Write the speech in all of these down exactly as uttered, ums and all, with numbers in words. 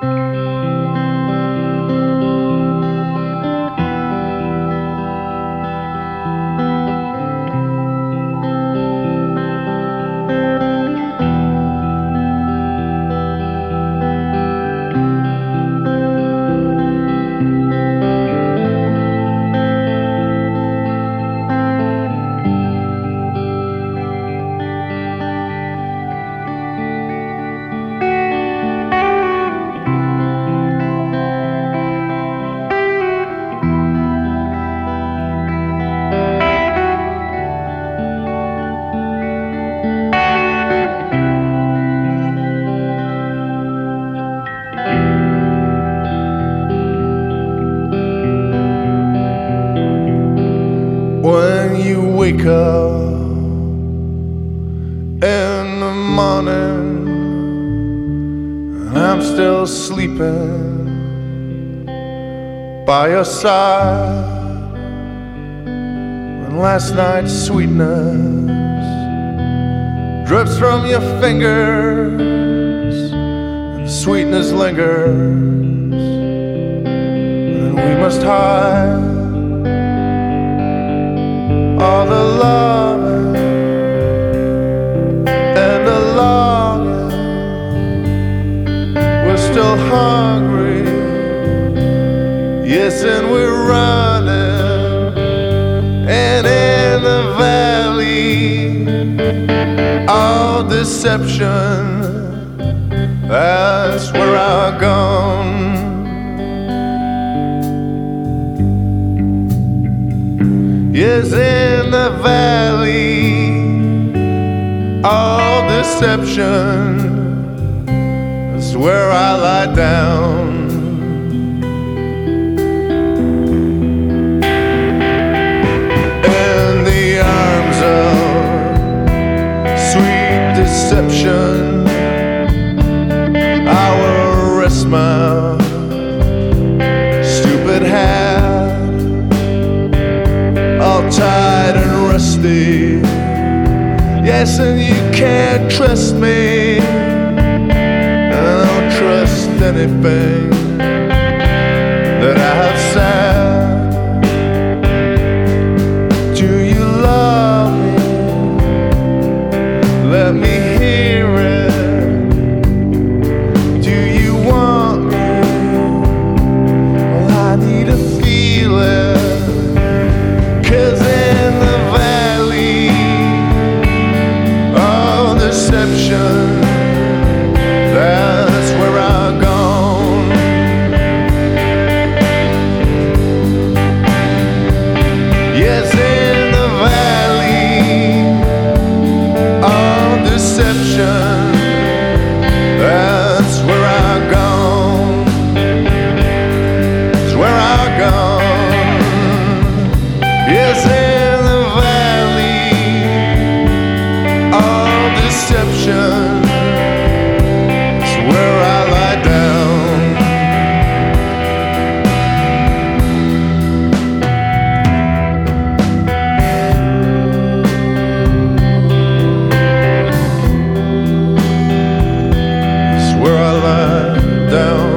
When you wake up in the morning and I'm still sleeping by your side, when last night's sweetness drips from your fingers and the sweetness lingers, and we must hide all the loving and the longing. We're still hungry, yes, and we're running. And in the valley of deception, that's where I've gone. Yes, in the valley of deception, that's where I lie down. In the arms of sweet deception, I will rest my stupid hat, all tired and rusty. Yes, and you can't trust me. I don't trust anything that I have said. Do you love me? Let me hear it. Do you want me? Well, I need to feel it. 'Cause in the valley of deception, that's where I've gone. Yes, in the valley of deception, that's where I've gone. That's where I've gone. Yes, in the valley of deception, it's where I lie down. It's where I lie down.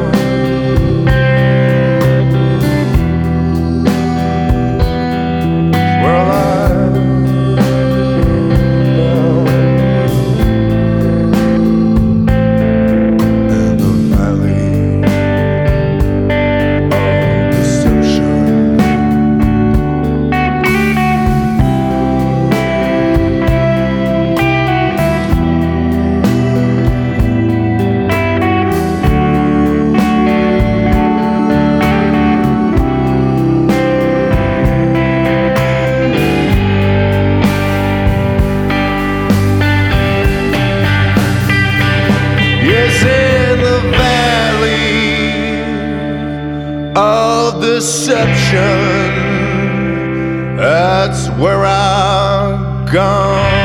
Yes, in the valley of deception, that's where I've gone.